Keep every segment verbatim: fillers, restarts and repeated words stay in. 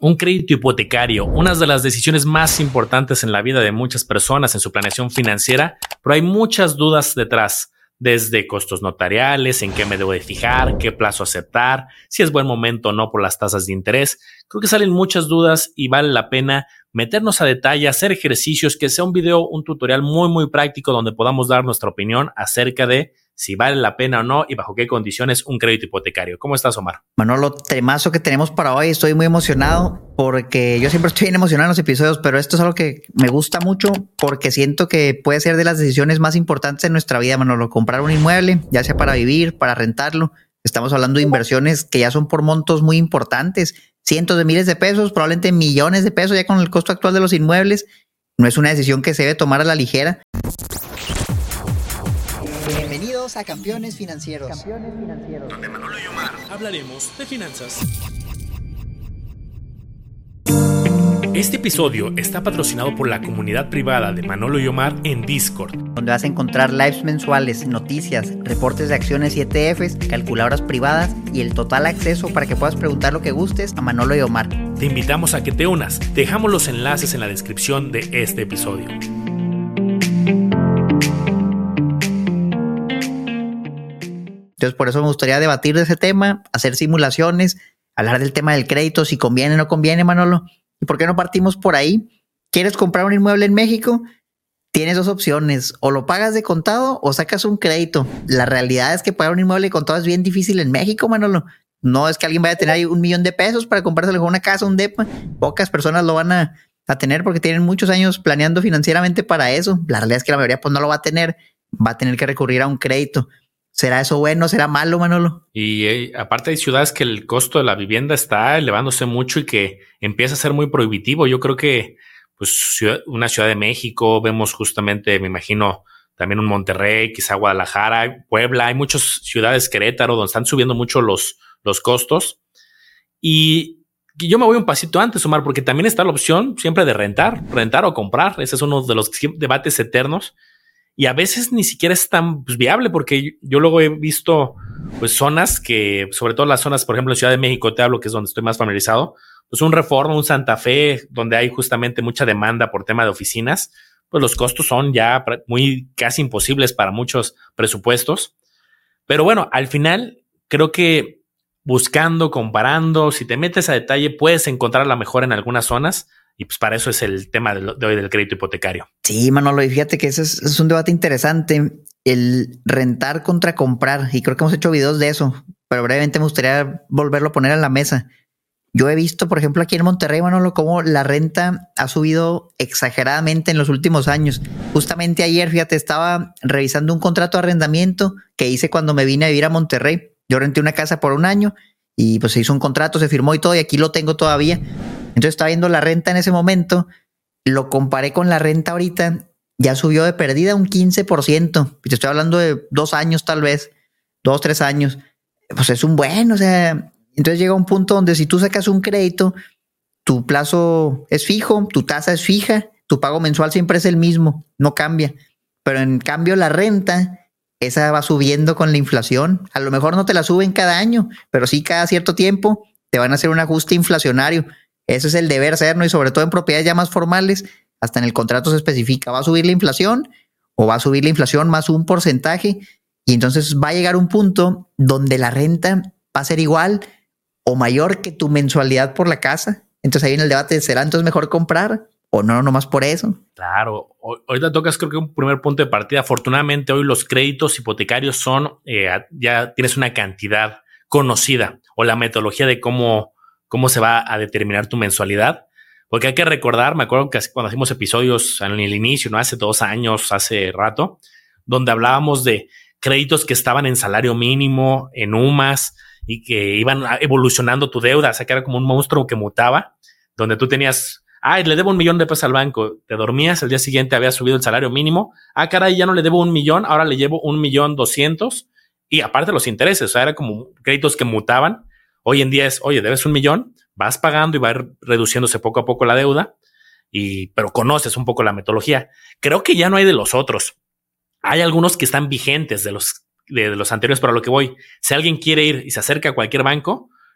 Un crédito hipotecario, una de las decisiones más importantes en la vida de muchas personas en su planeación financiera, pero hay muchas dudas detrás, desde costos notariales, en qué me debo de fijar, qué plazo aceptar, si es buen momento o no por las tasas de interés. Creo que salen muchas dudas y vale la pena meternos a detalle, hacer ejercicios, que sea un video, un tutorial muy muy práctico donde podamos dar nuestra opinión acerca de si vale la pena o no y bajo qué condiciones un crédito hipotecario. ¿Cómo estás, Omar? Manolo, temazo que tenemos para hoy. Estoy muy emocionado porque yo siempre estoy bien emocionado en los episodios, pero esto es algo que me gusta mucho porque siento que puede ser de las decisiones más importantes en nuestra vida, Manolo. Comprar un inmueble, ya sea para vivir, para rentarlo. Estamos hablando de inversiones que ya son por montos muy importantes, cientos de miles de pesos, probablemente millones de pesos ya con el costo actual de los inmuebles. No es una decisión que se debe tomar a la ligera. Bienvenidos a Campeones Financieros. Campeones Financieros. Donde Manolo y Omar hablaremos de finanzas. Este episodio está patrocinado por la comunidad privada de Manolo y Omar en Discord, donde vas a encontrar lives mensuales, noticias, reportes de acciones y E T Fs, calculadoras privadas y el total acceso para que puedas preguntar lo que gustes a Manolo y Omar. Te invitamos a que te unas. Dejamos los enlaces en la descripción de este episodio. Entonces, por eso me gustaría debatir de ese tema, hacer simulaciones, hablar del tema del crédito, si conviene o no conviene, Manolo. ¿Y por qué no partimos por ahí? ¿Quieres comprar un inmueble en México? Tienes dos opciones, o lo pagas de contado o sacas un crédito. La realidad es que pagar un inmueble de contado es bien difícil en México, Manolo. No es que alguien vaya a tener ahí un millón de pesos para comprarse una casa, un depa. Pocas personas lo van a, a tener porque tienen muchos años planeando financieramente para eso. La realidad es que la mayoría pues no lo va a tener, va a tener que recurrir a un crédito. ¿Será eso bueno? ¿Será malo, Manolo? Y eh, aparte hay ciudades que el costo de la vivienda está elevándose mucho y que empieza a ser muy prohibitivo. Yo creo que pues ciudad, una Ciudad de México, vemos justamente, me imagino, también un Monterrey, quizá Guadalajara, Puebla. Hay muchas ciudades, Querétaro, donde están subiendo mucho los, los costos. Y yo me voy un pasito antes, Omar, porque también está la opción siempre de rentar, rentar o comprar. Ese es uno de los debates eternos. Y a veces ni siquiera es tan pues, viable, porque yo luego he visto pues zonas que, sobre todo las zonas, por ejemplo, en Ciudad de México, te hablo que es donde estoy más familiarizado, pues un Reforma, un Santa Fe, donde hay justamente mucha demanda por tema de oficinas, pues los costos son ya muy casi imposibles para muchos presupuestos. Pero bueno, al final creo que buscando, comparando, si te metes a detalle, puedes encontrar la mejora en algunas zonas. Y pues para eso es el tema de hoy del crédito hipotecario. Sí, Manolo, y fíjate que ese es, es un debate interesante, el rentar contra comprar, y creo que hemos hecho videos de eso, pero brevemente me gustaría volverlo a poner en la mesa. Yo he visto, por ejemplo, aquí en Monterrey, Manolo, cómo la renta ha subido exageradamente en los últimos años. Justamente ayer, fíjate, estaba revisando un contrato de arrendamiento que hice cuando me vine a vivir a Monterrey. Yo renté una casa por un año y pues se hizo un contrato, se firmó y todo, y aquí lo tengo todavía. Entonces estaba viendo la renta en ese momento, lo comparé con la renta ahorita, ya subió de perdida un quince por ciento. Y te estoy hablando de dos años tal vez, dos, tres años. Pues es un buen, o sea, entonces llega un punto donde si tú sacas un crédito, tu plazo es fijo, tu tasa es fija, tu pago mensual siempre es el mismo, no cambia. Pero en cambio la renta, esa va subiendo con la inflación. A lo mejor no te la suben cada año, pero sí cada cierto tiempo te van a hacer un ajuste inflacionario. Ese es el deber ser, ¿no? Y sobre todo en propiedades ya más formales, hasta en el contrato se especifica, ¿va a subir la inflación o va a subir la inflación más un porcentaje? Y entonces va a llegar un punto donde la renta va a ser igual o mayor que tu mensualidad por la casa. Entonces ahí viene el debate de ¿será entonces mejor comprar o no, nomás por eso? Claro, ahorita tocas creo que un primer punto de partida. Afortunadamente hoy los créditos hipotecarios son, eh, ya tienes una cantidad conocida o la metodología de cómo cómo se va a determinar tu mensualidad, porque hay que recordar, me acuerdo que cuando hacíamos episodios en el inicio, no hace dos años, hace rato, donde hablábamos de créditos que estaban en salario mínimo, en U M A S y que iban evolucionando tu deuda, o sea que era como un monstruo que mutaba, donde tú tenías, ay, le debo un millón de pesos al banco, te dormías, el día siguiente había subido el salario mínimo, ah, caray, ya no le debo un millón, ahora le llevo un millón doscientos y aparte los intereses, o sea, era como créditos que mutaban. Hoy en día es, oye, debes un millón, vas pagando y va reduciéndose poco a poco la deuda, y, pero conoces un poco la metodología. Creo que ya no hay de los otros. Hay algunos que están vigentes de los, de, de los anteriores, pero a lo que voy, si alguien quiere ir y se acerca a cualquier banco,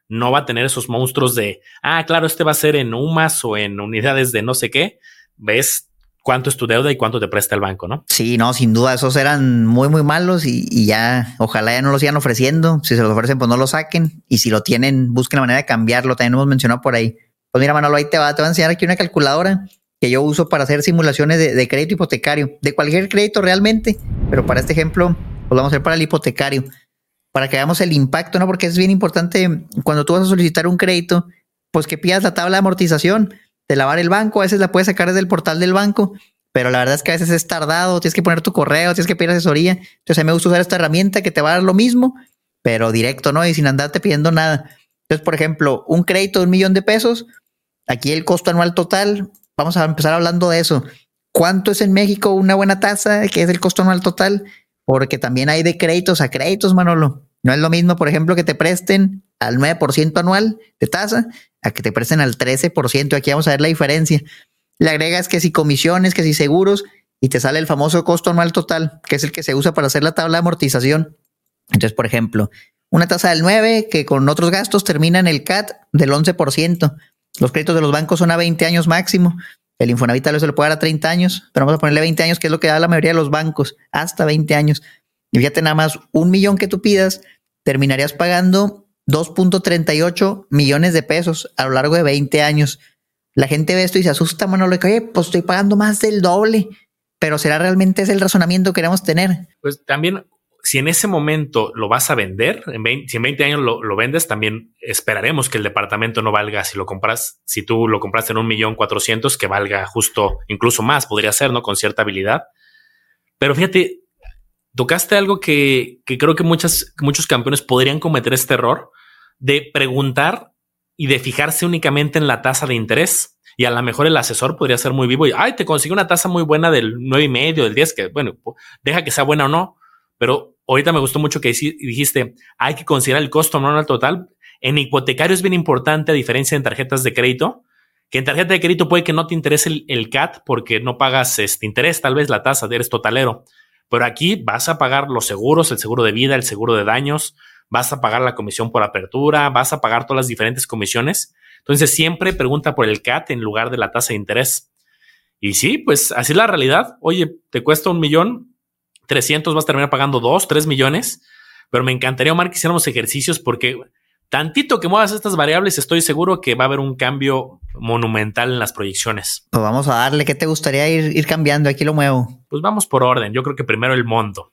no va a tener esos monstruos de, ah, claro, este va a ser en U M A S o en unidades de no sé qué. Ves cuánto es tu deuda y cuánto te presta el banco, ¿no? Sí, no, sin duda, esos eran muy, muy malos y, y ya, ojalá ya no los sigan ofreciendo. Si se los ofrecen, pues no lo saquen. Y si lo tienen, busquen la manera de cambiarlo. También hemos mencionado por ahí. Pues mira, Manolo, ahí te va, te voy a enseñar aquí una calculadora que yo uso para hacer simulaciones de, de crédito hipotecario, de cualquier crédito realmente, pero para este ejemplo, pues vamos a hacer para el hipotecario, para que veamos el impacto, ¿no? Porque es bien importante cuando tú vas a solicitar un crédito, pues que pidas la tabla de amortización, de lavar el banco, a veces la puedes sacar desde el portal del banco, pero la verdad es que a veces es tardado, tienes que poner tu correo, tienes que pedir asesoría. Entonces a mí me gusta usar esta herramienta que te va a dar lo mismo, pero directo, ¿no? Y sin andarte pidiendo nada. Entonces, por ejemplo, un crédito de un millón de pesos, aquí el costo anual total, vamos a empezar hablando de eso. ¿Cuánto es en México una buena tasa? ¿Qué es el costo anual total? Porque también hay de créditos a créditos, Manolo. No es lo mismo, por ejemplo, que te presten al nueve por ciento anual de tasa a que te presten al trece por ciento. Aquí vamos a ver la diferencia. Le agregas que si comisiones, que si seguros, y te sale el famoso costo anual total, que es el que se usa para hacer la tabla de amortización. Entonces, por ejemplo, una tasa del nueve que con otros gastos termina en el C A T del once por ciento. Los créditos de los bancos son a veinte años máximo. El Infonavit tal vez se le puede dar a treinta años, pero vamos a ponerle veinte años, que es lo que da la mayoría de los bancos, hasta veinte años. Y fíjate, nada más un millón que tú pidas, terminarías pagando dos punto treinta y ocho millones de pesos a lo largo de veinte años. La gente ve esto y se asusta, Manolo, y que, oye, pues estoy pagando más del doble, pero ¿será realmente ese el razonamiento que queremos tener? Pues también, si en ese momento lo vas a vender, en veinte, si en veinte años lo, lo vendes, también esperaremos que el departamento no valga, si lo compras, si tú lo compraste en un millón cuatrocientos, que valga justo, incluso más, podría ser, ¿no? Con cierta habilidad. Pero fíjate, tocaste algo que, que creo que muchas, muchos campeones podrían cometer este error de preguntar y de fijarse únicamente en la tasa de interés. Y a lo mejor el asesor podría ser muy vivo y, ay, te consigo una tasa muy buena del nueve y medio, del diez, que bueno, deja que sea buena o no. Pero ahorita me gustó mucho que dijiste, hay que considerar el costo anual total. En hipotecario es bien importante, a diferencia de en tarjetas de crédito, que en tarjeta de crédito puede que no te interese el, el C A T porque no pagas este interés, tal vez la tasa, eres totalero. Pero aquí vas a pagar los seguros, el seguro de vida, el seguro de daños, vas a pagar la comisión por apertura, vas a pagar todas las diferentes comisiones. Entonces siempre pregunta por el C A T en lugar de la tasa de interés. Y sí, pues así es la realidad. Oye, te cuesta un millón, trescientos, vas a terminar pagando dos, tres millones. Pero me encantaría, Omar, que hiciéramos ejercicios porque tantito que muevas estas variables, estoy seguro que va a haber un cambio monumental en las proyecciones. Pues vamos a darle. ¿Qué te gustaría ir, ir cambiando? Aquí lo muevo. Pues vamos por orden. Yo creo que primero el monto.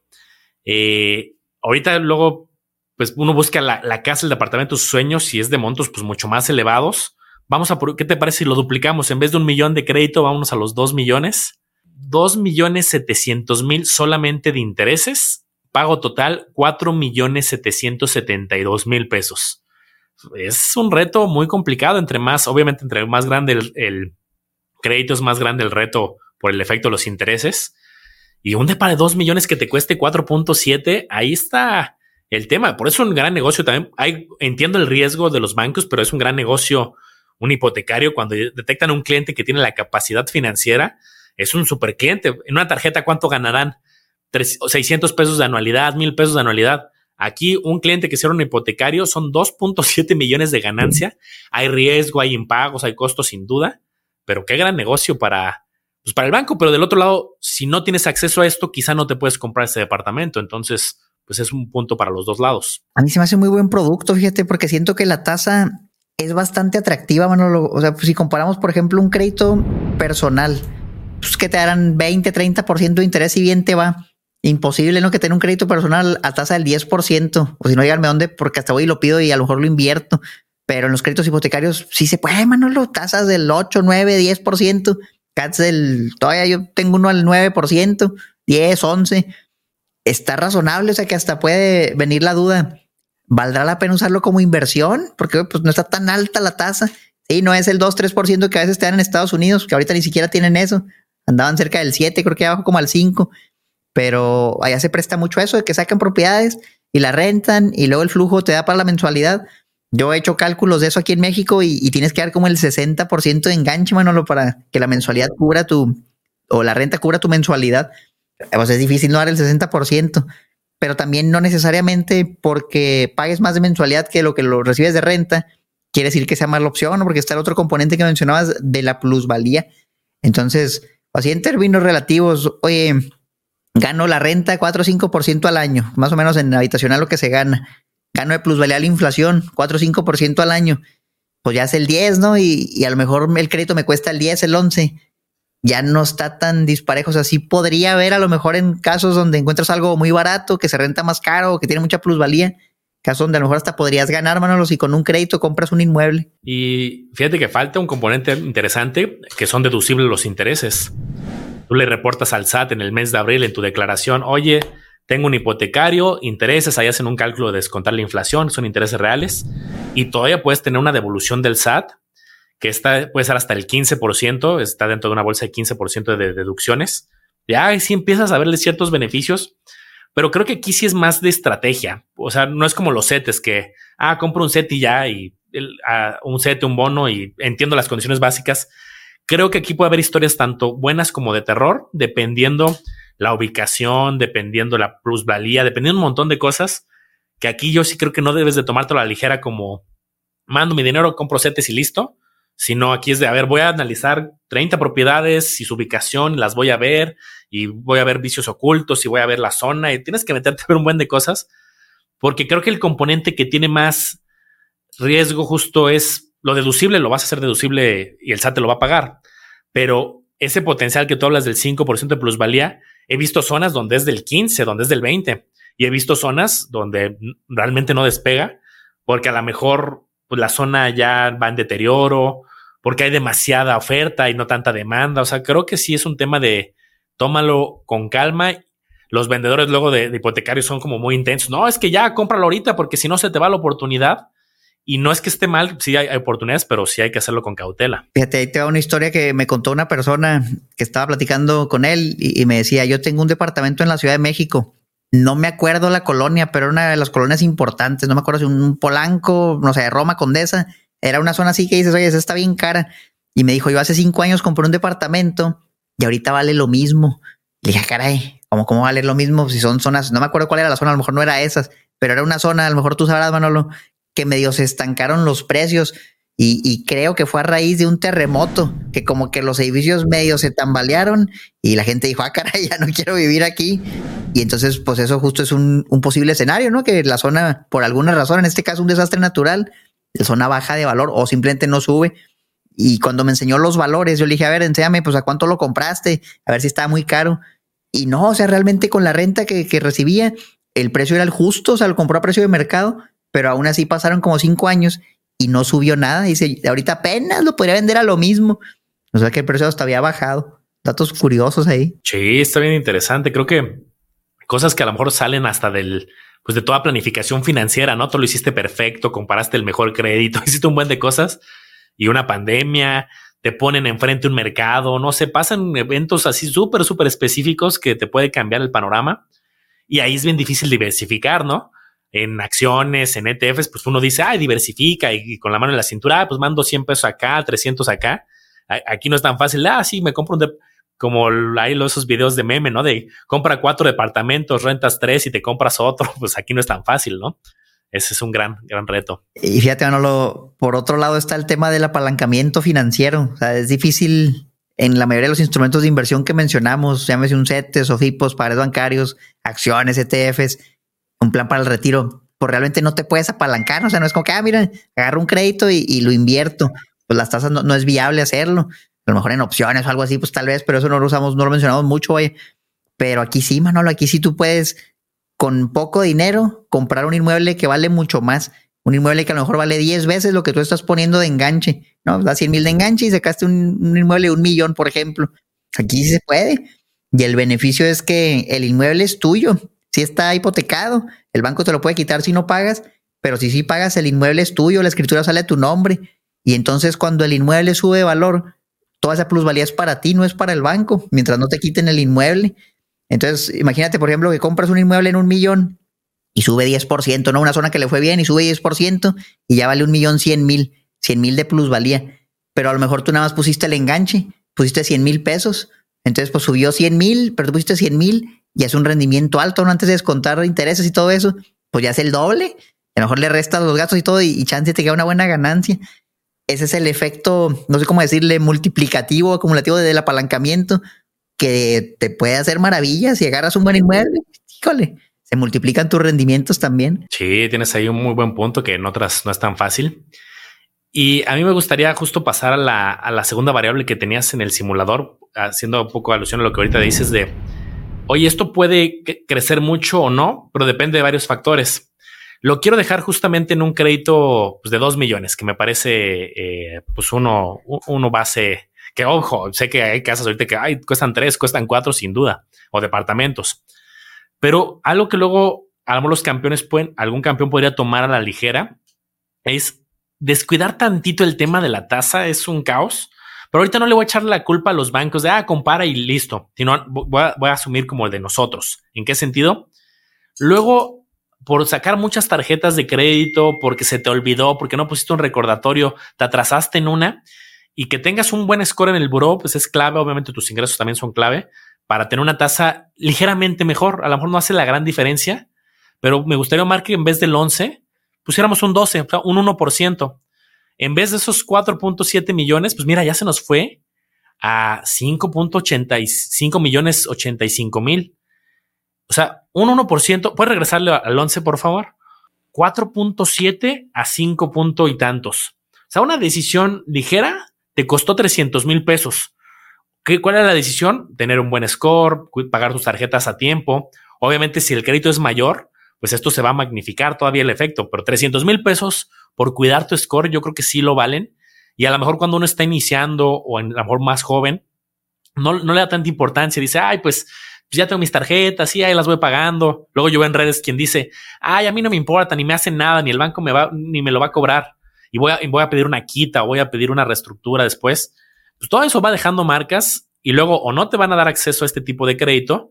Eh, ahorita luego, pues uno busca la, la casa, el departamento, sus sueños, si es de montos pues mucho más elevados. Vamos a, ¿qué te parece si lo duplicamos? En vez de un millón de crédito, vámonos a los dos millones. Dos millones setecientos mil solamente de intereses. Pago total cuatro millones setecientos setenta y dos mil pesos. Es un reto muy complicado. Entre más, obviamente, entre más grande el, el crédito, es más grande el reto por el efecto de los intereses. Y un depa de dos millones que te cueste cuatro punto siete, ahí está el tema. Por eso es un gran negocio también. Hay, entiendo el riesgo de los bancos, pero es un gran negocio un hipotecario cuando detectan a un cliente que tiene la capacidad financiera. Es un super cliente. En una tarjeta, ¿cuánto ganarán? seiscientos pesos de anualidad, mil pesos de anualidad. Aquí un cliente que cierra un hipotecario son dos punto siete millones de ganancia. Hay riesgo, hay impagos, hay costos sin duda, pero qué gran negocio para, pues para el banco. Pero del otro lado, si no tienes acceso a esto, quizá no te puedes comprar ese departamento. Entonces, pues es un punto para los dos lados. A mí se me hace muy buen producto, fíjate, porque siento que la tasa es bastante atractiva, Manolo. O sea, pues si comparamos, por ejemplo, un crédito personal, pues que te darán veinte, treinta por ciento de interés y bien te va. Imposible, ¿no? Que tener un crédito personal a tasa del diez por ciento. O si no, díganme dónde, porque hasta voy y lo pido y a lo mejor lo invierto. Pero en los créditos hipotecarios sí se puede, Manolo. Tasas del ocho, nueve, diez por ciento. C A Ts del... Todavía yo tengo uno al nueve por ciento. diez, once. Está razonable, o sea que hasta puede venir la duda. ¿Valdrá la pena usarlo como inversión? Porque pues no está tan alta la tasa. Sí, no es el dos, tres por ciento que a veces te dan en Estados Unidos, que ahorita ni siquiera tienen eso. Andaban cerca del siete, creo que abajo como al cinco. Pero allá se presta mucho eso de que sacan propiedades y la rentan y luego el flujo te da para la mensualidad. Yo he hecho cálculos de eso aquí en México y, y tienes que dar como el sesenta por ciento de enganche, Manolo, para que la mensualidad cubra tu, o la renta cubra tu mensualidad. Pues es difícil no dar el sesenta por ciento, pero también no necesariamente porque pagues más de mensualidad que lo que lo recibes de renta, quiere decir que sea mala opción, ¿no? Porque está el otro componente que mencionabas de la plusvalía. Entonces, así en términos relativos, oye, gano la renta cuatro o cinco por ciento al año, más o menos en habitacional lo que se gana. Gano de plusvalía la inflación, cuatro o cinco por ciento al año. Pues ya es el diez, ¿no? Y, y a lo mejor el crédito me cuesta el diez, el once. Ya no está tan disparejo. O sea, sí podría haber a lo mejor en casos donde encuentras algo muy barato, que se renta más caro o que tiene mucha plusvalía, casos donde a lo mejor hasta podrías ganar, Manolo, si con un crédito compras un inmueble. Y fíjate que falta un componente interesante, que son deducibles los intereses. Tú le reportas al S A T en el mes de abril en tu declaración, oye, tengo un hipotecario, intereses, ahí hacen un cálculo de descontar la inflación, son intereses reales, y todavía puedes tener una devolución del S A T, que está, puede ser hasta el quince por ciento, está dentro de una bolsa de quince por ciento de deducciones. Ya sí empiezas a verle ciertos beneficios, pero creo que aquí sí es más de estrategia. O sea, no es como los setes que, ah, compro un set y ya, y el, uh, un set, un bono, y entiendo las condiciones básicas. Creo que aquí puede haber historias tanto buenas como de terror, dependiendo la ubicación, dependiendo la plusvalía, dependiendo un montón de cosas, que aquí yo sí creo que no debes de tomártelo a la ligera como mando mi dinero, compro setes y listo, sino aquí es de, a ver, voy a analizar treinta propiedades y su ubicación, las voy a ver y voy a ver vicios ocultos y voy a ver la zona y tienes que meterte a ver un buen de cosas, porque creo que el componente que tiene más riesgo justo es lo deducible, lo vas a hacer deducible y el S A T te lo va a pagar, pero ese potencial que tú hablas del cinco por ciento de plusvalía, he visto zonas donde es del quince, donde es del veinte, y he visto zonas donde realmente no despega, porque a lo mejor pues, la zona ya va en deterioro, porque hay demasiada oferta y no tanta demanda. O sea, creo que sí es un tema de tómalo con calma. Los vendedores luego de, de hipotecarios son como muy intensos. No, es que ya cómpralo ahorita porque si no se te va la oportunidad. Y no es que esté mal, sí hay, hay oportunidades, pero sí hay que hacerlo con cautela. Fíjate, ahí te va una historia que me contó una persona que estaba platicando con él y, y me decía, yo tengo un departamento en la Ciudad de México. No me acuerdo la colonia, pero era una de las colonias importantes. No me acuerdo si un Polanco, no sé, Roma, Condesa. Era una zona así que dices, oye, esa está bien cara. Y me dijo, yo hace cinco años compré un departamento y ahorita vale lo mismo. Le dije, caray, ¿cómo, cómo vale lo mismo? Si son zonas, no me acuerdo cuál era la zona, a lo mejor no era esas, pero era una zona, a lo mejor tú sabrás, Manolo, que medio se estancaron los precios. Y, y creo que fue a raíz de un terremoto, que como que los edificios medio se tambalearon y la gente dijo, ah, caray, ya no quiero vivir aquí. Y entonces, pues eso justo es un, un posible escenario, ¿no? Que la zona, por alguna razón, en este caso un desastre natural, la zona baja de valor o simplemente no sube. Y cuando me enseñó los valores, yo le dije, a ver, enséñame, pues a cuánto lo compraste, a ver si estaba muy caro. Y no, o sea, realmente con la renta que, que recibía, el precio era el justo, o sea, lo compró a precio de mercado, pero aún así pasaron como cinco años y no subió nada. Dice, ahorita apenas lo podría vender a lo mismo. O sea que el precio hasta había bajado. Datos curiosos ahí. Sí, está bien interesante. Creo que cosas que a lo mejor salen hasta del, pues de toda planificación financiera, ¿no? Tú lo hiciste perfecto, comparaste el mejor crédito, hiciste un buen de cosas y una pandemia, te ponen enfrente un mercado, no sé, pasan eventos así súper, súper específicos que te puede cambiar el panorama y ahí es bien difícil diversificar, ¿no? En acciones, en E T Fs, pues uno dice, ay, diversifica y, y con la mano en la cintura, ah, pues mando cien pesos acá, trescientos acá. A, aquí no es tan fácil. Ah, sí, me compro un, de, como hay esos videos de meme, ¿no? De compra cuatro departamentos, rentas tres y te compras otro. Pues aquí no es tan fácil, ¿no? Ese es un gran, gran reto. Y fíjate, Manolo, por otro lado está el tema del apalancamiento financiero. O sea, es difícil en la mayoría de los instrumentos de inversión que mencionamos, llámese un CETES, SOFIPOS, pares bancarios, acciones, E T Fs, un plan para el retiro, pues realmente no te puedes apalancar. O sea, no es como que, ah, mira, agarro un crédito y, y lo invierto. Pues las tasas no, no es viable hacerlo. A lo mejor en opciones o algo así, pues tal vez, pero eso no lo usamos, no lo mencionamos mucho, oye. Pero aquí sí, Manolo, aquí sí tú puedes con poco dinero comprar un inmueble que vale mucho más. Un inmueble que a lo mejor vale diez veces lo que tú estás poniendo de enganche, ¿no? Da cien mil de enganche y sacaste un, un inmueble de un millón, por ejemplo. Aquí sí se puede. Y el beneficio es que el inmueble es tuyo. Sí está hipotecado. El banco te lo puede quitar si no pagas, pero si sí pagas, el inmueble es tuyo, la escritura sale a tu nombre. Y entonces cuando el inmueble sube de valor, toda esa plusvalía es para ti, no es para el banco, mientras no te quiten el inmueble. Entonces, imagínate, por ejemplo, que compras un inmueble en un millón y sube diez por ciento, ¿no? Una zona que le fue bien y sube diez por ciento y ya vale un millón cien mil, cien mil de plusvalía. Pero a lo mejor tú nada más pusiste el enganche, pusiste cien mil pesos. Entonces, pues subió cien mil, pero tú pusiste cien mil y es un rendimiento alto, ¿no? Antes de descontar intereses y todo eso, pues ya es el doble. A lo mejor le restas los gastos y todo y, y chance te queda una buena ganancia. Ese es el efecto, no sé cómo decirle, multiplicativo, acumulativo del apalancamiento, que te puede hacer maravillas. Si agarras un buen inmueble, híjole, se multiplican tus rendimientos también. Sí, tienes ahí un muy buen punto que en otras no es tan fácil. Y a mí me gustaría justo pasar a la, a la segunda variable que tenías en el simulador, haciendo un poco alusión a lo que ahorita dices de, oye, esto puede crecer mucho o no, pero depende de varios factores. Lo quiero dejar justamente en un crédito pues, de dos millones, que me parece eh, pues uno, uno base, que ojo, sé que hay casas ahorita que ay, cuestan tres, cuestan cuatro sin duda, o departamentos. Pero algo que luego a lo mejor los campeones pueden, algún campeón podría tomar a la ligera es descuidar tantito el tema de la tasa, es un caos. Pero ahorita no le voy a echar la culpa a los bancos de, ah, compara y listo. Sino voy a, voy a asumir como de nosotros. ¿En qué sentido? Luego, por sacar muchas tarjetas de crédito, porque se te olvidó, porque no pusiste un recordatorio, te atrasaste en una, y que tengas un buen score en el buró, pues es clave. Obviamente tus ingresos también son clave para tener una tasa ligeramente mejor. A lo mejor no hace la gran diferencia, pero me gustaría, Omar, que en vez del once pusiéramos un doce, o sea, un uno por ciento. En vez de esos cuatro punto siete millones, pues mira, ya se nos fue a cinco punto ochenta y cinco millones ochenta y cinco mil. O sea, un uno por ciento. ¿Puedes regresarle al once, por favor? cuatro punto siete a cinco punto y tantos. O sea, una decisión ligera te costó trescientos mil pesos. ¿Qué, ¿Cuál era la decisión? Tener un buen score, pagar tus tarjetas a tiempo. Obviamente, si el crédito es mayor, pues esto se va a magnificar todavía el efecto, pero trescientos mil pesos por cuidar tu score, yo creo que sí lo valen. Y a lo mejor cuando uno está iniciando o a lo mejor más joven, no, no le da tanta importancia. Dice, ay, pues, pues ya tengo mis tarjetas, sí, ahí las voy pagando. Luego yo veo en redes quien dice, ay, a mí no me importa, ni me hacen nada, ni el banco me va, ni me lo va a cobrar. Y voy a, y voy a pedir una quita o voy a pedir una reestructura después. Pues todo eso va dejando marcas y luego o no te van a dar acceso a este tipo de crédito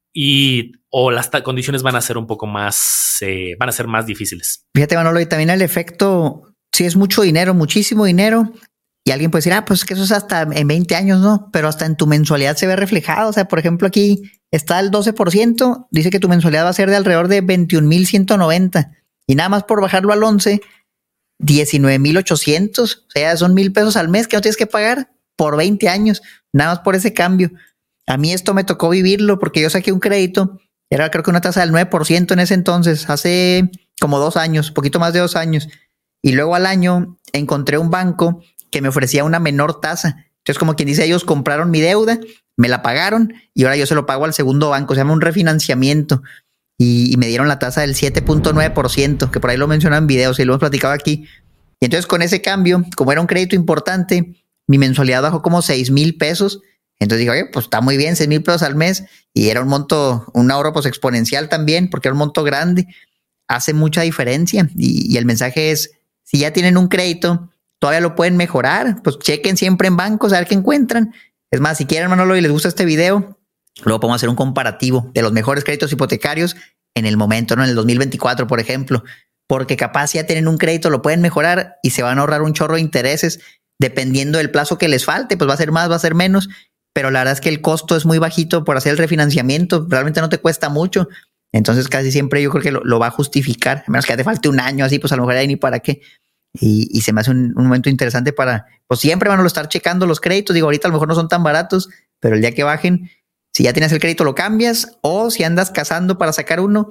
y o las condiciones van a ser un poco más, eh, van a ser más difíciles. Fíjate, Manolo, y también el efecto, si es mucho dinero, muchísimo dinero, y alguien puede decir, ah, pues que eso es hasta en veinte años, ¿no? Pero hasta en tu mensualidad se ve reflejado. O sea, por ejemplo, aquí está el doce por ciento, dice que tu mensualidad va a ser de alrededor de veintiún mil ciento noventa, y nada más por bajarlo al once, diecinueve mil ochocientos, o sea, son mil pesos al mes que no tienes que pagar por veinte años, nada más por ese cambio. A mí esto me tocó vivirlo porque yo saqué un crédito, era creo que una tasa del nueve por ciento en ese entonces, hace como dos años, poquito más de dos años. Y luego al año encontré un banco que me ofrecía una menor tasa. Entonces, como quien dice, ellos compraron mi deuda, me la pagaron y ahora yo se lo pago al segundo banco. Se llama un refinanciamiento y, y me dieron la tasa del siete punto nueve por ciento, que por ahí lo mencionan en videos y lo hemos platicado aquí. Y entonces con ese cambio, como era un crédito importante, mi mensualidad bajó como seis mil pesos. Entonces dije, oye, pues está muy bien, seis mil pesos al mes. Y era un monto, un ahorro pues exponencial también, porque era un monto grande. Hace mucha diferencia. Y, y el mensaje es, si ya tienen un crédito, todavía lo pueden mejorar. Pues chequen siempre en bancos a ver qué encuentran. Es más, si quieren, Manolo, y les gusta este video, luego podemos hacer un comparativo de los mejores créditos hipotecarios en el momento, ¿no? En el dos mil veinticuatro, por ejemplo. Porque capaz ya tienen un crédito, lo pueden mejorar y se van a ahorrar un chorro de intereses. Dependiendo del plazo que les falte, pues va a ser más, va a ser menos. Pero la verdad es que el costo es muy bajito por hacer el refinanciamiento. Realmente no te cuesta mucho. Entonces casi siempre yo creo que lo, lo va a justificar. A menos que te falte un año así, pues a lo mejor ahí ni para qué. Y, y se me hace un, un momento interesante para, pues siempre van a estar checando los créditos. Digo, ahorita a lo mejor no son tan baratos, pero el día que bajen, si ya tienes el crédito lo cambias, o si andas cazando para sacar uno.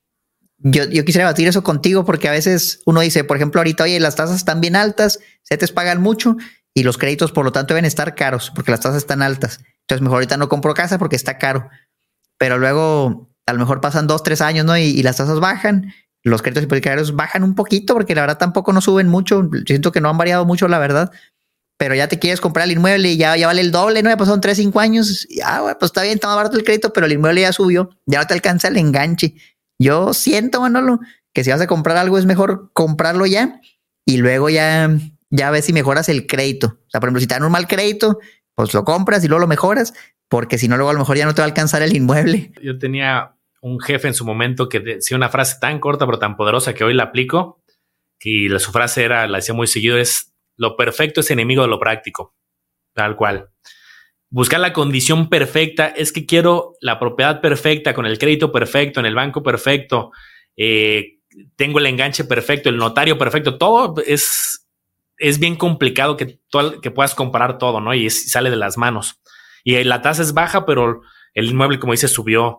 Yo, yo quisiera debatir eso contigo porque a veces uno dice, por ejemplo, ahorita, oye, las tasas están bien altas, se te pagan mucho y los créditos por lo tanto deben estar caros porque las tasas están altas. Entonces mejor ahorita no compro casa porque está caro. Pero luego a lo mejor pasan dos, tres años, ¿no? Y, y las tasas bajan, los créditos hipotecarios bajan un poquito porque la verdad tampoco no suben mucho. Yo siento que no han variado mucho, la verdad. Pero ya te quieres comprar el inmueble y ya, ya vale el doble, ¿no? Ya pasaron tres, cinco años. Ah, bueno, pues está bien, está más barato el crédito, pero el inmueble ya subió. Ya no te alcanza el enganche. Yo siento, Manolo, que si vas a comprar algo es mejor comprarlo ya y luego ya, ya ves si mejoras el crédito. O sea, por ejemplo, si te dan un mal crédito, pues lo compras y luego lo mejoras, porque si no, luego a lo mejor ya no te va a alcanzar el inmueble. Yo tenía un jefe en su momento que decía una frase tan corta pero tan poderosa que hoy la aplico, y la, su frase era, la decía muy seguido, es: lo perfecto es enemigo de lo práctico. Tal cual. Buscar la condición perfecta, es que quiero la propiedad perfecta, con el crédito perfecto, en el banco perfecto, eh, tengo el enganche perfecto, el notario perfecto, todo es, es bien complicado que, todo, que puedas comparar todo, ¿no? Y es, sale de las manos. Y la tasa es baja, pero el inmueble, como dices, subió.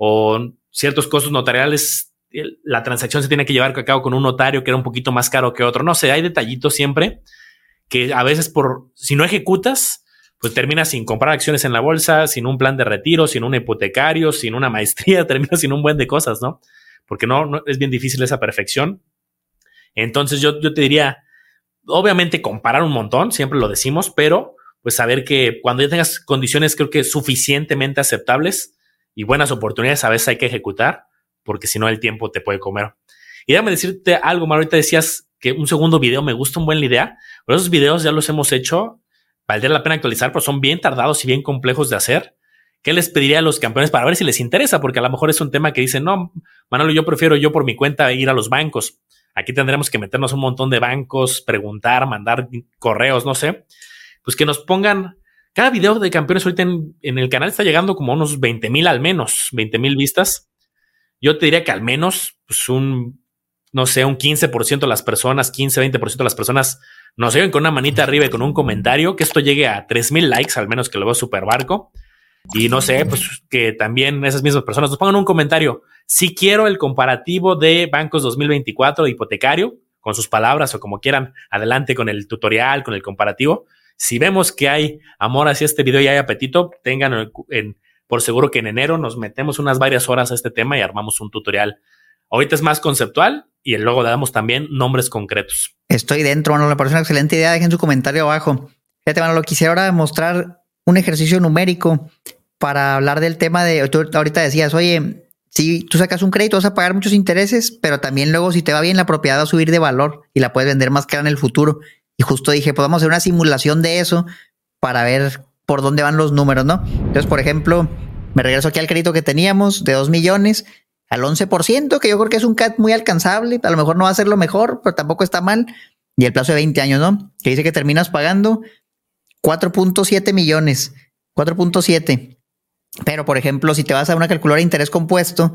O ciertos costos notariales, la transacción se tiene que llevar a cabo con un notario que era un poquito más caro que otro. No sé, hay detallitos siempre que a veces por, si no ejecutas, pues terminas sin comprar acciones en la bolsa, sin un plan de retiro, sin un hipotecario, sin una maestría, terminas sin un buen de cosas, ¿no? Porque no, no es bien difícil esa perfección. Entonces yo, yo te diría, obviamente comparar un montón, siempre lo decimos, pero pues saber que cuando ya tengas condiciones creo que suficientemente aceptables y buenas oportunidades, a veces hay que ejecutar, porque si no el tiempo te puede comer. Y déjame decirte algo, Mar, ahorita decías que un segundo video me gusta un buen la idea, pero esos videos ya los hemos hecho, valdría la pena actualizar, pero son bien tardados y bien complejos de hacer. ¿Qué les pediría a los campeones para ver si les interesa? Porque a lo mejor es un tema que dicen, no, Manolo, yo prefiero yo por mi cuenta ir a los bancos. Aquí tendremos que meternos un montón de bancos, preguntar, mandar correos, no sé. Pues que nos pongan, cada video de campeones ahorita en, en el canal está llegando como a unos veinte mil al menos, veinte mil vistas. Yo te diría que al menos, pues un, no sé, un quince por ciento de las personas, quince, veinte por ciento de las personas nos siguen con una manita arriba y con un comentario, que esto llegue a tres mil likes, al menos que lo veo súper barco. Y no sé, pues que también esas mismas personas nos pongan un comentario. Si quiero el comparativo de Bancos dos mil veinticuatro de hipotecario, con sus palabras o como quieran, adelante con el tutorial, con el comparativo. Si vemos que hay amor hacia este video y hay apetito, tengan en, en, por seguro que en enero nos metemos unas varias horas a este tema y armamos un tutorial. Ahorita es más conceptual y luego le damos también nombres concretos. Estoy dentro, Manolo, me parece una excelente idea. Dejen su comentario abajo. Fíjate, Manolo, quisiera ahora mostrar un ejercicio numérico para hablar del tema de, tú ahorita decías, oye, si tú sacas un crédito vas a pagar muchos intereses, pero también luego si te va bien la propiedad va a subir de valor y la puedes vender más cara en el futuro. Y justo dije, podemos hacer una simulación de eso para ver por dónde van los números, ¿no? Entonces, por ejemplo, me regreso aquí al crédito que teníamos de dos millones al once por ciento, que yo creo que es un C A T muy alcanzable. A lo mejor no va a ser lo mejor, pero tampoco está mal. Y el plazo de veinte años, ¿no? Que dice que terminas pagando cuatro punto siete millones. cuatro punto siete. Pero, por ejemplo, si te vas a una calculadora de interés compuesto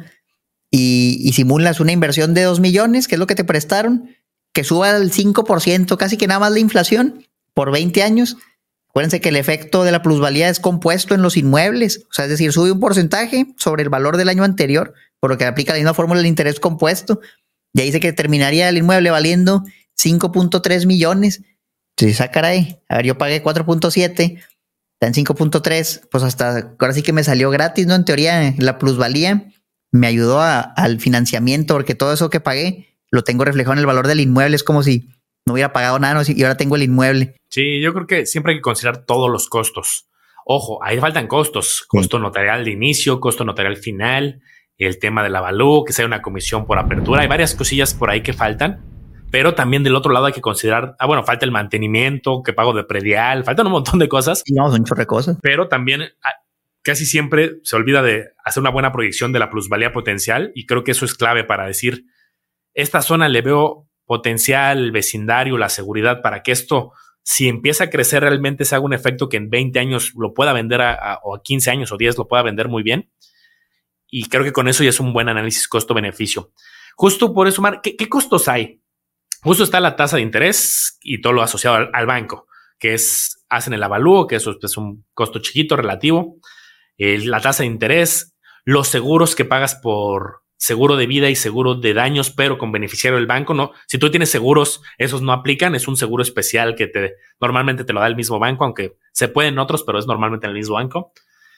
y, y simulas una inversión de dos millones, que es lo que te prestaron, que suba al cinco por ciento, casi que nada más la inflación por veinte años. Acuérdense que el efecto de la plusvalía es compuesto en los inmuebles. O sea, es decir, sube un porcentaje sobre el valor del año anterior, por lo que aplica la misma fórmula del interés compuesto. Y ahí dice que terminaría el inmueble valiendo cinco punto tres millones. Entonces, ah, caray, a ver, yo pagué cuatro punto siete, está en cinco punto tres, pues hasta ahora sí que me salió gratis, ¿no? En teoría, la plusvalía me ayudó a, al financiamiento, porque todo eso que pagué lo tengo reflejado en el valor del inmueble. Es como si no hubiera pagado nada, ¿no? Y ahora tengo el inmueble. Sí, yo creo que siempre hay que considerar todos los costos. Ojo, ahí faltan costos. Costo sí. Notarial de inicio, costo notarial final, el tema del avalúo, que sea una comisión por apertura. Hay varias cosillas por ahí que faltan. Pero también del otro lado hay que considerar, ah, bueno, falta el mantenimiento, que pago de predial, faltan un montón de cosas. No, son chorre cosas. Pero también casi siempre se olvida de hacer una buena proyección de la plusvalía potencial, y creo que eso es clave para decir, esta zona le veo potencial, el vecindario, la seguridad, para que esto, si empieza a crecer, realmente se haga un efecto que en veinte años lo pueda vender a, a, o a quince años o diez lo pueda vender muy bien. Y creo que con eso ya es un buen análisis costo-beneficio. Justo por eso, Mar, ¿qué, qué costos hay? Justo está la tasa de interés y todo lo asociado al, al banco, que es, hacen el avalúo, que eso es un costo chiquito relativo, eh, la tasa de interés, los seguros que pagas por seguro de vida y seguro de daños, pero con beneficiario del banco, no. Si tú tienes seguros, esos no aplican, es un seguro especial que te normalmente te lo da el mismo banco, aunque se pueden otros, pero es normalmente en el mismo banco.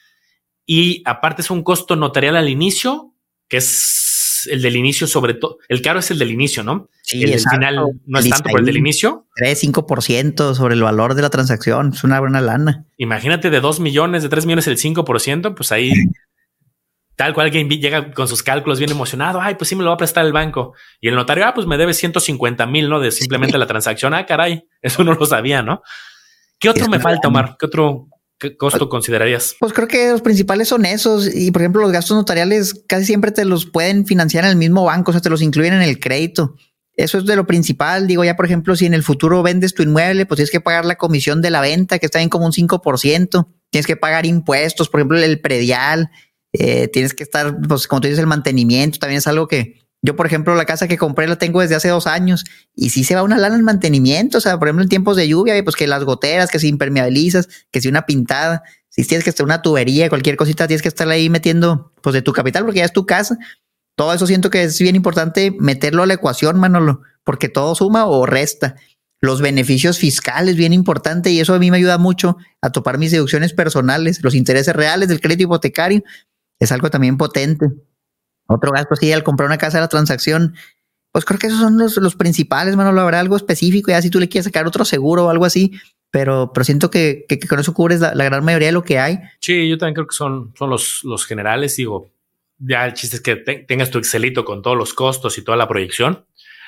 Y aparte es un costo notarial al inicio, que es el del inicio sobre todo. El caro es el del inicio, ¿no? Sí, el del exacto. final no es tanto por el del inicio. tres, cinco por ciento sobre el valor de la transacción. Es una buena lana. Imagínate de dos millones, de tres millones el cinco por ciento, pues ahí tal cual alguien llega con sus cálculos bien emocionado. Ay, pues sí me lo va a prestar el banco. Y el notario, ah, pues me debe ciento cincuenta mil, ¿no? De simplemente sí. La transacción. Ah, caray, eso no lo sabía, ¿no? ¿Qué otro es me falta, Omar? ¿Qué otro qué costo pues, considerarías? Pues creo que los principales son esos. Y por ejemplo, los gastos notariales casi siempre te los pueden financiar en el mismo banco, o sea, te los incluyen en el crédito. Eso es de lo principal. Digo, ya por ejemplo, si en el futuro vendes tu inmueble, pues tienes que pagar la comisión de la venta, que está bien como un cinco por ciento. Tienes que pagar impuestos, por ejemplo, el predial. Eh, tienes que estar, pues como tú dices, el mantenimiento también es algo que, Yo, por ejemplo, la casa que compré la tengo desde hace dos años y sí se va una lana en mantenimiento. O sea, por ejemplo, en tiempos de lluvia, pues que las goteras, que si impermeabilizas, que si una pintada, si tienes que estar una tubería, cualquier cosita, tienes que estar ahí metiendo pues de tu capital porque ya es tu casa. Todo eso siento que es bien importante meterlo a la ecuación, Manolo, porque todo suma o resta. Los beneficios fiscales, bien importante, y eso a mí me ayuda mucho a topar mis deducciones personales. Los intereses reales del crédito hipotecario es algo también potente. Otro gasto, sí, al comprar una casa de la transacción, pues creo que esos son los, los principales, Manolo. Habrá algo específico, ya si tú le quieres sacar otro seguro o algo así, pero, pero siento que, que, que con eso cubres la, la gran mayoría de lo que hay. Sí, yo también creo que son, son los, los generales, digo. Ya el chiste es que te, tengas tu Excelito con todos los costos y toda la proyección.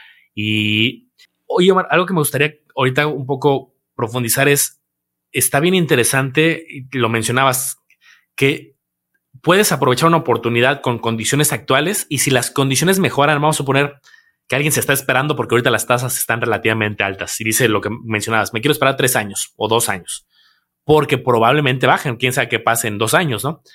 Y, oye, Omar, algo que me gustaría ahorita un poco profundizar es, está bien interesante, y lo mencionabas, que puedes aprovechar una oportunidad con condiciones actuales y si las condiciones mejoran, vamos a suponer que alguien se está esperando porque ahorita las tasas están relativamente altas y dice lo que mencionabas, me quiero esperar tres años o dos años porque probablemente bajen, quién sabe qué pase en dos años, ¿no?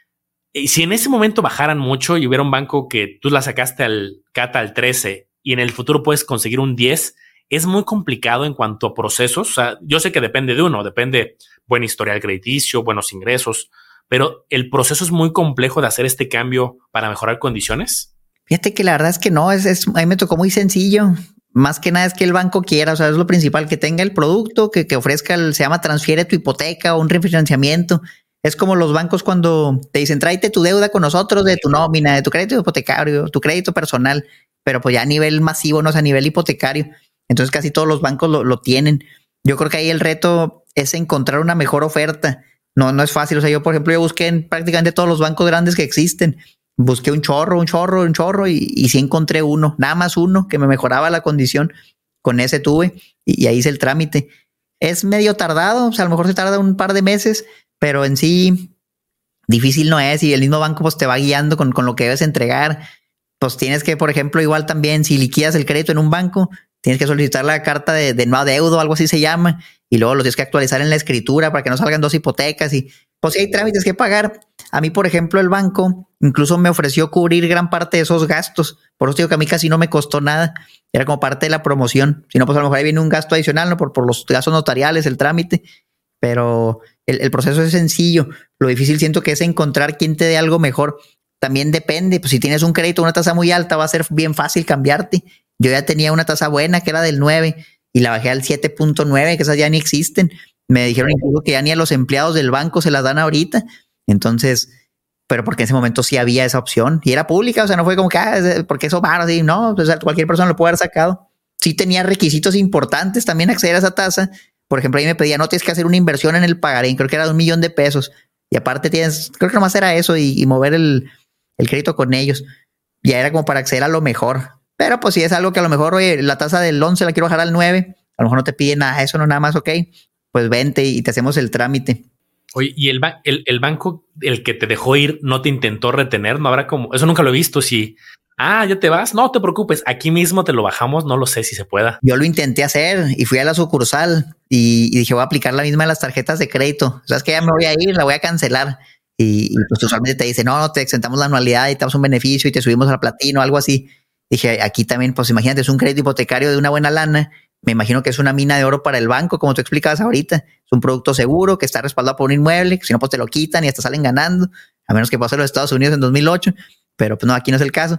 Y si en ese momento bajaran mucho y hubiera un banco que tú la sacaste al C A T al trece y en el futuro puedes conseguir un diez, es muy complicado en cuanto a procesos. O sea, yo sé que depende de uno, depende buen historial crediticio, buenos ingresos, pero el proceso es muy complejo de hacer este cambio para mejorar condiciones. Fíjate que la verdad es que no, es, es a mí me tocó muy sencillo. Más que nada es que el banco quiera, o sea, es lo principal, que tenga el producto, que, que ofrezca, el, se llama transfiere tu hipoteca o un refinanciamiento. Es como los bancos cuando te dicen, tráete tu deuda con nosotros de tu nómina, de tu crédito hipotecario, tu crédito personal, pero pues ya a nivel masivo, no es a nivel hipotecario. Entonces casi todos los bancos lo, lo tienen. Yo creo que ahí el reto es encontrar una mejor oferta. No, no es fácil. O sea, yo, por ejemplo, yo busqué en prácticamente todos los bancos grandes que existen. Busqué un chorro, un chorro, un chorro y, y sí encontré uno, nada más uno que me mejoraba la condición. Con ese tuve y, y ahí hice el trámite. Es medio tardado, o sea, a lo mejor se tarda un par de meses, pero en sí difícil no es y el mismo banco pues te va guiando con, con lo que debes entregar. Pues tienes que, por ejemplo, igual también si liquidas el crédito en un banco, tienes que solicitar la carta de, de no adeudo, algo así se llama, y luego lo tienes que actualizar en la escritura para que no salgan dos hipotecas y pues si hay trámites que pagar. A mí, por ejemplo, el banco incluso me ofreció cubrir gran parte de esos gastos. Por eso digo que a mí casi no me costó nada. Era como parte de la promoción. Si no, pues a lo mejor ahí viene un gasto adicional, ¿no? Por, por los gastos notariales, el trámite. Pero el, el proceso es sencillo. Lo difícil siento que es encontrar quién te dé algo mejor. También depende. Pues si tienes un crédito, una tasa muy alta, va a ser bien fácil cambiarte. Yo ya tenía una tasa buena que era del nueve y la bajé al siete punto nueve, que esas ya ni existen. Me dijeron incluso que ya ni a los empleados del banco se las dan ahorita. Entonces, pero porque en ese momento sí había esa opción y era pública, o sea, no fue como que, ah, porque eso va así, no, pues cualquier persona lo puede haber sacado. Sí tenía requisitos importantes también acceder a esa tasa. Por ejemplo, ahí me pedía, no tienes que hacer una inversión en el pagaré, creo que era de un millón de pesos. Y aparte tienes, creo que nomás era eso y, y mover el, el crédito con ellos. Ya era como para acceder a lo mejor. Pero pues si es algo que a lo mejor, oye, la tasa del once la quiero bajar al nueve, a lo mejor no te piden nada, eso no nada más, ok, pues vente y te hacemos el trámite. Oye, ¿y el, ba- el, el banco, el que te dejó ir, no te intentó retener? ¿No habrá como...? Eso nunca lo he visto. Si, ah, ya te vas, no te preocupes, aquí mismo te lo bajamos, no lo sé si se pueda. Yo lo intenté hacer y fui a la sucursal y, y dije, voy a aplicar la misma de las tarjetas de crédito. O sea, es que ya me voy a ir, la voy a cancelar. Y, y pues usualmente te dice, no, no, te exentamos la anualidad y te damos un beneficio y te subimos al platino, algo así. Dije, aquí también, pues imagínate, es un crédito hipotecario de una buena lana. Me imagino que es una mina de oro para el banco, como tú explicabas ahorita. Es un producto seguro que está respaldado por un inmueble, que si no, pues te lo quitan y hasta salen ganando, a menos que pase en los Estados Unidos en dos mil ocho, pero pues no, aquí no es el caso.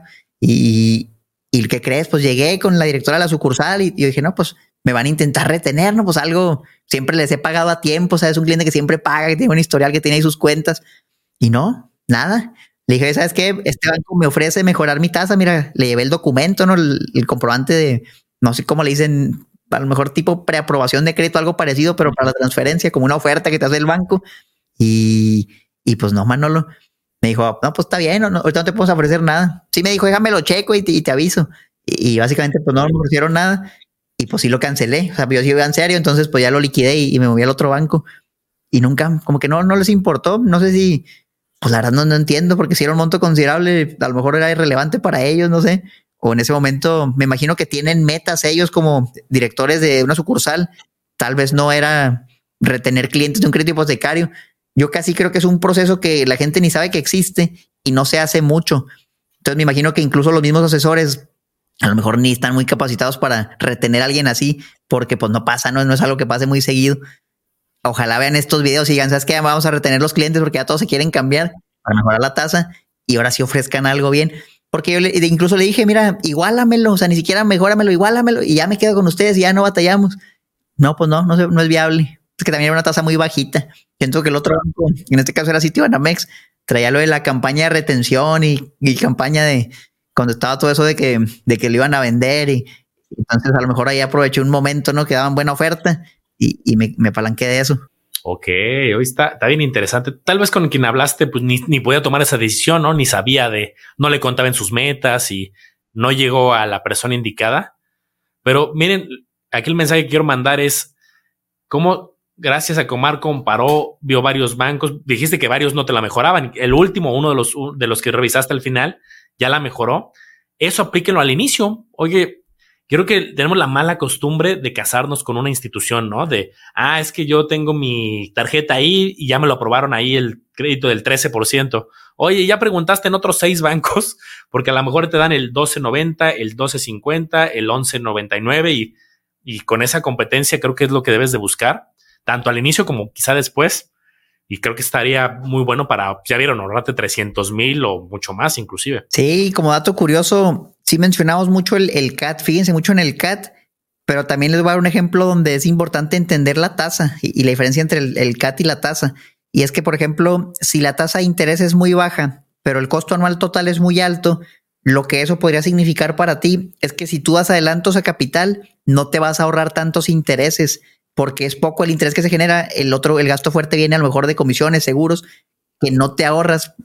Y, y ¿qué crees? Pues llegué con la directora de la sucursal y, y yo dije, no, pues me van a intentar retener, ¿no? Pues algo, siempre les he pagado a tiempo, o sea, es un cliente que siempre paga, que tiene un historial, que tiene ahí sus cuentas. Y no, nada. Le dije, ¿sabes qué? Este banco me ofrece mejorar mi tasa, mira, le llevé el documento, ¿no? El, el comprobante de, no sé cómo le dicen, a lo mejor tipo preaprobación de crédito, algo parecido, pero para la transferencia, como una oferta que te hace el banco. Y, y pues no, Manolo. Me dijo, no, pues está bien, no, no, ahorita no te puedo ofrecer nada. Sí me dijo, déjame lo checo y te, y te aviso. Y, y básicamente pues no me ofrecieron nada. Y pues sí lo cancelé. O sea, yo sí iba en serio, entonces pues ya lo liquidé y, y me moví al otro banco. Y nunca, como que no, no les importó. No sé si, pues la verdad no, no entiendo, porque si era un monto considerable, a lo mejor era irrelevante para ellos, no sé. O en ese momento me imagino que tienen metas ellos como directores de una sucursal. Tal vez no era retener clientes de un crédito hipotecario. Yo casi creo que es un proceso que la gente ni sabe que existe y no se hace mucho. Entonces me imagino que incluso los mismos asesores a lo mejor ni están muy capacitados para retener a alguien así, porque pues no pasa, no, no es algo que pase muy seguido. Ojalá vean estos videos y digan, ¿sabes qué? Vamos a retener los clientes porque ya todos se quieren cambiar para mejorar la tasa y ahora sí ofrezcan algo bien. Porque yo le, incluso le dije, mira, igualamelo, o sea, ni siquiera mejóramelo, igualamelo y ya me quedo con ustedes y ya no batallamos. No, pues no, no, no es viable. Es que también era una tasa muy bajita. Siento que el otro banco, en este caso era Citibanamex, traía lo de la campaña de retención y, y campaña de cuando estaba todo eso de que, de que lo iban a vender y entonces a lo mejor ahí aproveché un momento, ¿no? Que daban buena oferta y, y me, me apalanqué de eso. Ok, hoy está, está bien interesante. Tal vez con quien hablaste, pues ni, ni podía tomar esa decisión, ¿no? Ni sabía de, no le contaban sus metas y no llegó a la persona indicada. Pero miren, aquí el mensaje que quiero mandar es cómo, gracias a que Omar comparó, vio varios bancos, dijiste que varios no te la mejoraban. El último, uno de los, de los que revisaste al final, ya la mejoró. Eso aplíquenlo al inicio. Oye, creo que tenemos la mala costumbre de casarnos con una institución, ¿no? De, ah, es que yo tengo mi tarjeta ahí y ya me lo aprobaron ahí el crédito del trece por ciento. Oye, ya preguntaste en otros seis bancos, porque a lo mejor te dan el doce noventa, el doce cincuenta, el once noventa y nueve y, y con esa competencia creo que es lo que debes de buscar, tanto al inicio como quizá después. Y creo que estaría muy bueno para, ya vieron, ahorrarte trescientos mil o mucho más inclusive. Sí, como dato curioso, sí mencionamos mucho el, el C A T, fíjense mucho en el C A T, pero también les voy a dar un ejemplo donde es importante entender la tasa y, y la diferencia entre el, el C A T y la tasa. Y es que, por ejemplo, si la tasa de interés es muy baja, pero el costo anual total es muy alto, lo que eso podría significar para ti es que si tú das adelantos a capital, no te vas a ahorrar tantos intereses, porque es poco el interés que se genera. El otro, el gasto fuerte viene a lo mejor de comisiones, seguros, que no te ahorras.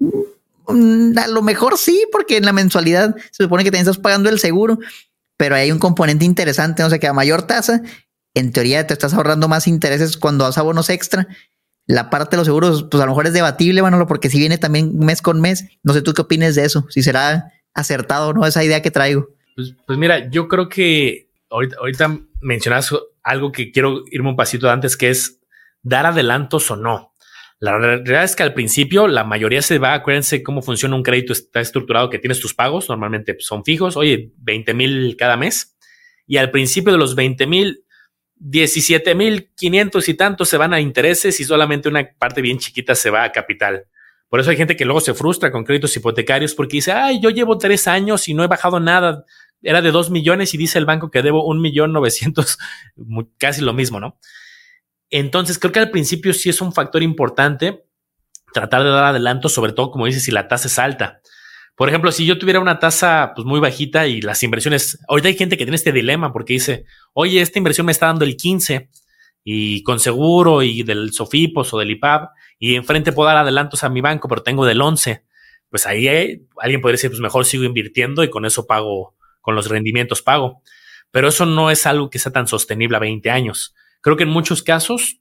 A lo mejor sí, porque en la mensualidad se supone que te estás pagando el seguro, pero hay un componente interesante, o sea que a mayor tasa, en teoría te estás ahorrando más intereses cuando das abonos extra. La parte de los seguros, pues a lo mejor es debatible, Manolo, porque si viene también mes con mes, no sé tú qué opines de eso, si será acertado o no esa idea que traigo. Pues, pues mira, yo creo que ahorita, ahorita mencionas algo que quiero irme un pasito antes, que es dar adelantos o no. La realidad es que al principio la mayoría se va, acuérdense cómo funciona un crédito, está estructurado que tienes tus pagos, normalmente son fijos, oye, veinte mil cada mes, y al principio de los veinte mil, diecisiete mil quinientos y tantos se van a intereses y solamente una parte bien chiquita se va a capital. Por eso hay gente que luego se frustra con créditos hipotecarios porque dice, ay, yo llevo tres años y no he bajado nada, era de dos millones y dice el banco que debo un millón novecientos, casi lo mismo, ¿no? Entonces creo que al principio sí es un factor importante tratar de dar adelanto, sobre todo como dices, si la tasa es alta. Por ejemplo, si yo tuviera una tasa pues muy bajita y las inversiones, ahorita hay gente que tiene este dilema porque dice, oye, esta inversión me está dando el quince y con seguro y del Sofipos o del I P A B y enfrente puedo dar adelantos a mi banco, pero tengo del once. Pues ahí hay, alguien podría decir, pues mejor sigo invirtiendo y con eso pago, con los rendimientos pago. Pero eso no es algo que sea tan sostenible a veinte años. Creo que en muchos casos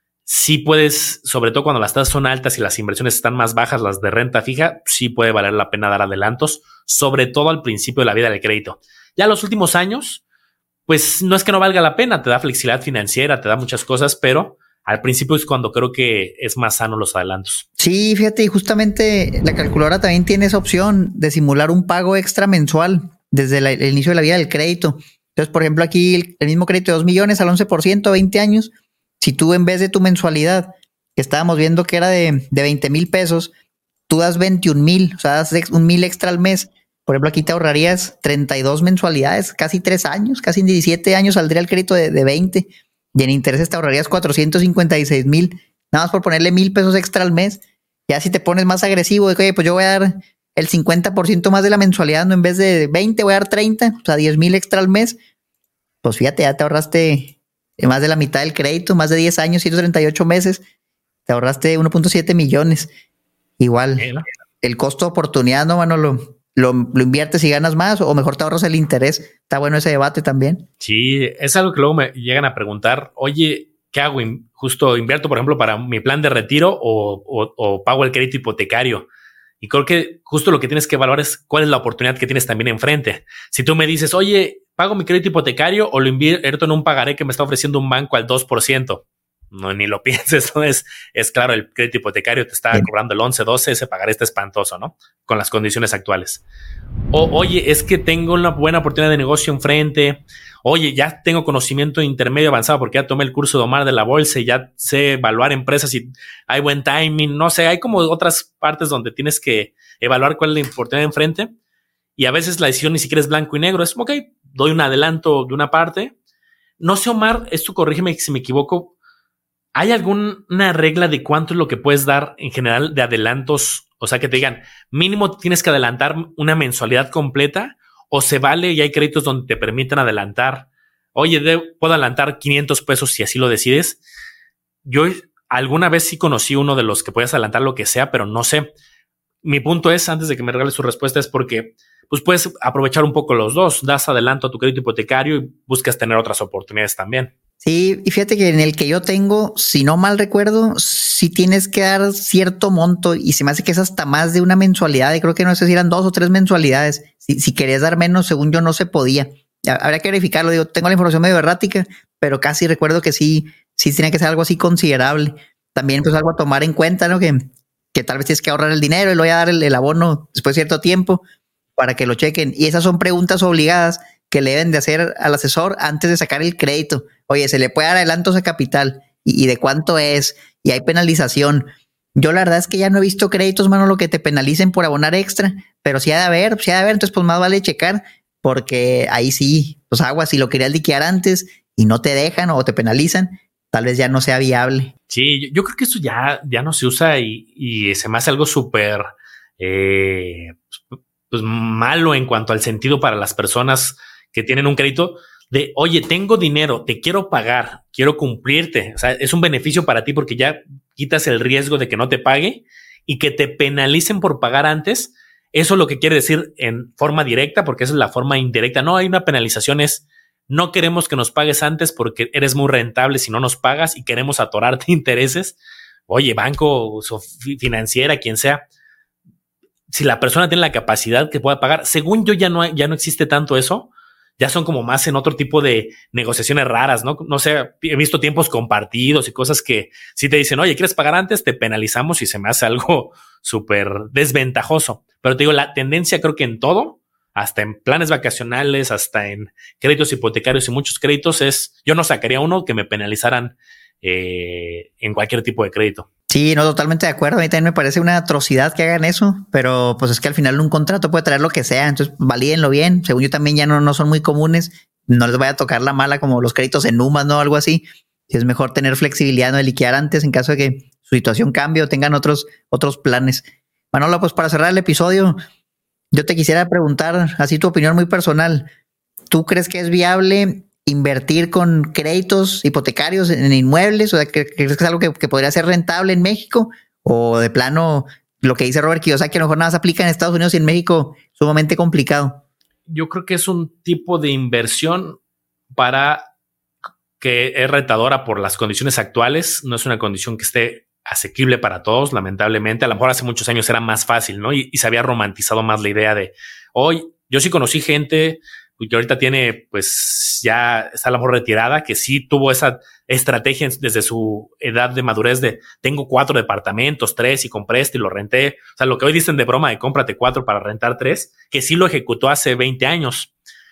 sí puedes, sobre todo cuando las tasas son altas y las inversiones están más bajas, las de renta fija, sí puede valer la pena dar adelantos, sobre todo al principio de la vida del crédito. Ya los últimos años, pues no es que no valga la pena, te da flexibilidad financiera, te da muchas cosas, pero al principio es cuando creo que es más sano los adelantos. Sí, fíjate, y justamente la calculadora también tiene esa opción de simular un pago extra mensual desde la, el inicio de la vida del crédito. Entonces, por ejemplo, aquí el, el mismo crédito de dos millones al once por ciento a veinte años, si tú en vez de tu mensualidad, que estábamos viendo que era de, de veinte mil pesos, tú das veintiún mil, o sea, das un mil extra al mes. Por ejemplo, aquí te ahorrarías treinta y dos mensualidades, casi tres años, casi en diecisiete años saldría el crédito de, de veinte. Y en intereses te ahorrarías cuatrocientos cincuenta y seis mil, nada más por ponerle mil pesos extra al mes. Ya si te pones más agresivo, de que, oye, pues yo voy a dar el cincuenta por ciento más de la mensualidad, no en vez de veinte, voy a dar treinta, o sea, diez mil extra al mes. Pues fíjate, ya te ahorraste más de la mitad del crédito, más de diez años, ciento treinta y ocho meses, te ahorraste uno punto siete millones. Igual, ¿no? El costo de oportunidad, ¿no, Manolo? Lo, lo inviertes y ganas más o mejor te ahorras el interés. Está bueno ese debate también. Sí, es algo que luego me llegan a preguntar, oye, ¿qué hago? Justo invierto, por ejemplo, para mi plan de retiro o, o, o pago el crédito hipotecario. Y creo que justo lo que tienes que evaluar es cuál es la oportunidad que tienes también enfrente. Si tú me dices, oye, ¿pago mi crédito hipotecario o lo invierto en un pagaré que me está ofreciendo un banco al dos por ciento? no, ni lo pienses, ¿no? Es, es claro, el crédito hipotecario te está Bien. cobrando el once, doce, ese pagaré está espantoso, ¿no? Con las condiciones actuales. O, oye, es que tengo una buena oportunidad de negocio enfrente. Oye, ya tengo conocimiento intermedio avanzado porque ya tomé el curso de Omar de la bolsa y ya sé evaluar empresas y hay buen timing. No sé, hay como otras partes donde tienes que evaluar cuál es la oportunidad enfrente. Y a veces la decisión ni siquiera es blanco y negro. Es, ok, doy un adelanto de una parte. No sé, Omar, esto corrígeme si me equivoco. ¿Hay alguna regla de cuánto es lo que puedes dar en general de adelantos? O sea, que te digan, mínimo tienes que adelantar una mensualidad completa, o se vale y hay créditos donde te permiten adelantar. Oye, de, puedo adelantar quinientos pesos si así lo decides. Yo alguna vez sí conocí uno de los que puedes adelantar lo que sea, pero no sé. Mi punto es, antes de que me regales su respuesta, es porque pues puedes aprovechar un poco los dos. Das adelanto a tu crédito hipotecario y buscas tener otras oportunidades también. Sí, y fíjate que en el que yo tengo, si no mal recuerdo, sí tienes que dar cierto monto y se me hace que es hasta más de una mensualidad. Y creo que no sé si eran dos o tres mensualidades. Si, si querías dar menos, según yo, no se podía. Habría que verificarlo. Digo, tengo la información medio errática, pero casi recuerdo que sí, sí tenía que ser algo así considerable. También, pues, algo a tomar en cuenta, ¿no? Que, que tal vez tienes que ahorrar el dinero y luego ya dar el, el abono después de cierto tiempo para que lo chequen. Y esas son preguntas obligadas que le deben de hacer al asesor antes de sacar el crédito. Oye, ¿se le puede dar adelantos a capital? ¿Y, y de cuánto es? Y hay penalización. Yo la verdad es que ya no he visto créditos, mano, lo que te penalicen por abonar extra, pero sí ha de haber, sí ha de haber, entonces pues más vale checar, porque ahí sí, pues agua, si lo querías liquidar antes y no te dejan o te penalizan, tal vez ya no sea viable. Sí, yo, yo creo que eso ya, ya no se usa y, y se me hace algo súper eh, pues malo en cuanto al sentido para las personas que tienen un crédito de, oye, tengo dinero, te quiero pagar, quiero cumplirte. O sea, es un beneficio para ti porque ya quitas el riesgo de que no te pague y que te penalicen por pagar antes. Eso es lo que quiere decir en forma directa, porque esa es la forma indirecta. No hay una penalización, es no queremos que nos pagues antes porque eres muy rentable si no nos pagas y queremos atorarte intereses. Oye, banco, financiera, quien sea, si la persona tiene la capacidad que pueda pagar, según yo ya no, hay, ya no existe tanto eso. Ya son como más en otro tipo de negociaciones raras, ¿no? No sé, he visto tiempos compartidos y cosas que si te dicen, oye, ¿quieres pagar antes? Te penalizamos y se me hace algo súper desventajoso. Pero te digo, la tendencia creo que en todo, hasta en planes vacacionales, hasta en créditos hipotecarios y muchos créditos es, yo no sacaría uno que me penalizaran eh, en cualquier tipo de crédito. Sí, no, totalmente de acuerdo. A mí también me parece una atrocidad que hagan eso, pero pues es que al final un contrato puede traer lo que sea, entonces valídenlo bien. Según yo también ya no, no son muy comunes, no les vaya a tocar la mala como los créditos en U M A S, ¿no? Algo así. Es mejor tener flexibilidad, ¿no? De liquidar antes en caso de que su situación cambie o tengan otros, otros planes. Manolo, pues para cerrar el episodio, yo te quisiera preguntar, así tu opinión muy personal, ¿tú crees que es viable invertir con créditos hipotecarios en inmuebles? O sea, ¿crees que es algo que, que podría ser rentable en México? O de plano, lo que dice Robert Kiyosaki, a lo mejor nada más aplica en Estados Unidos y en México, sumamente complicado. Yo creo que es un tipo de inversión para que es retadora por las condiciones actuales. No es una condición que esté asequible para todos, lamentablemente. A lo mejor hace muchos años era más fácil, ¿no? Y, y se había romantizado más la idea de hoy. Yo sí conocí gente que ahorita tiene, pues ya está a lo mejor retirada, que sí tuvo esa estrategia desde su edad de madurez de tengo cuatro departamentos, tres y compré este y lo renté. O sea, lo que hoy dicen de broma de cómprate cuatro para rentar tres, que sí lo ejecutó hace veinte años.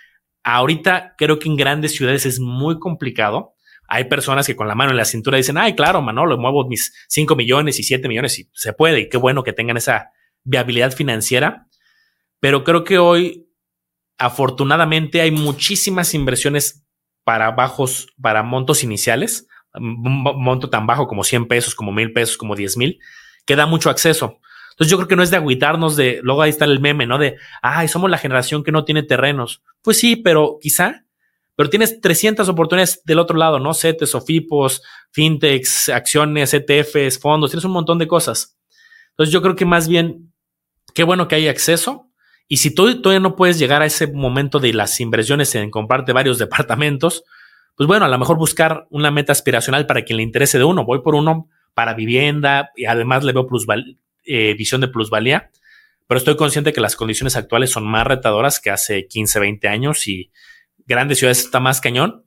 Ahorita creo que en grandes ciudades es muy complicado. Hay personas que con la mano en la cintura dicen, ay, claro, Manolo, muevo mis cinco millones y siete millones y se puede. Y qué bueno que tengan esa viabilidad financiera. Pero creo que hoy, afortunadamente, hay muchísimas inversiones para bajos, para montos iniciales, un monto tan bajo como cien pesos, como mil pesos, como diez mil, que da mucho acceso. Entonces yo creo que no es de agüitarnos de, luego ahí está el meme, ¿no? De, ay, somos la generación que no tiene terrenos. Pues sí, pero quizá, pero tienes trescientas oportunidades del otro lado, ¿no? CETES, OFIPOS, fintechs, acciones, E T Fs, fondos, tienes un montón de cosas. Entonces yo creo que más bien, qué bueno que hay acceso. Y si tú todavía no puedes llegar a ese momento de las inversiones en comprarte varios departamentos, pues bueno, a lo mejor buscar una meta aspiracional para quien le interese de uno. Voy por uno para vivienda y además le veo plusval, eh, visión de plusvalía, pero estoy consciente que las condiciones actuales son más retadoras que hace quince, veinte años y grandes ciudades está más cañón.